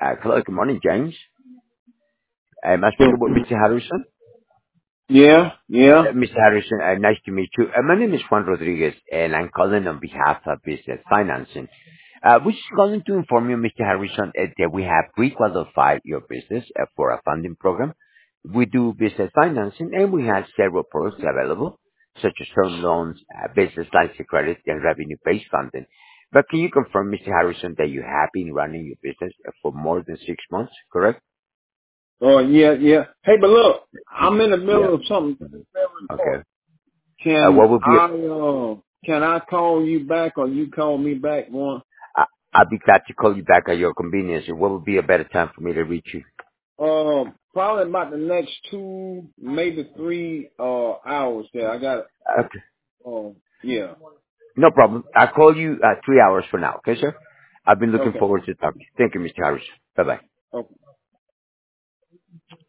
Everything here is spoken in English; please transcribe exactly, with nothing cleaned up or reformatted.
Uh, hello, good morning, James. Am I speaking with mister Harrison? Yeah, yeah. Uh, mister Harrison, uh, nice to meet you. Uh, my name is Juan Rodriguez, and I'm calling on behalf of Business Financing. Uh, we're just calling to inform you, mister Harrison, uh, that we have pre-qualified your business uh, for a funding program. We do business financing, and we have several products available, such as term loans, uh, business lines of credit, and revenue-based funding. But can you confirm, mister Harrison, that you have been running your business uh, for more than six months, correct? Oh, yeah, yeah. Hey, but look, I'm in the Yeah. middle of something very Okay. important. Uh, what Can would be, I, uh, can I call you back or you call me back one? I, I'll be glad to call you back at your convenience. What would be a better time for me to reach you? Uh, probably about the next two, maybe three, uh, hours there. I got, Okay. uh, yeah. No problem. I'll call you uh, three hours from now. Okay, sir? I've been looking Okay. forward to talking. Thank you, mister Harris. Bye-bye. Okay.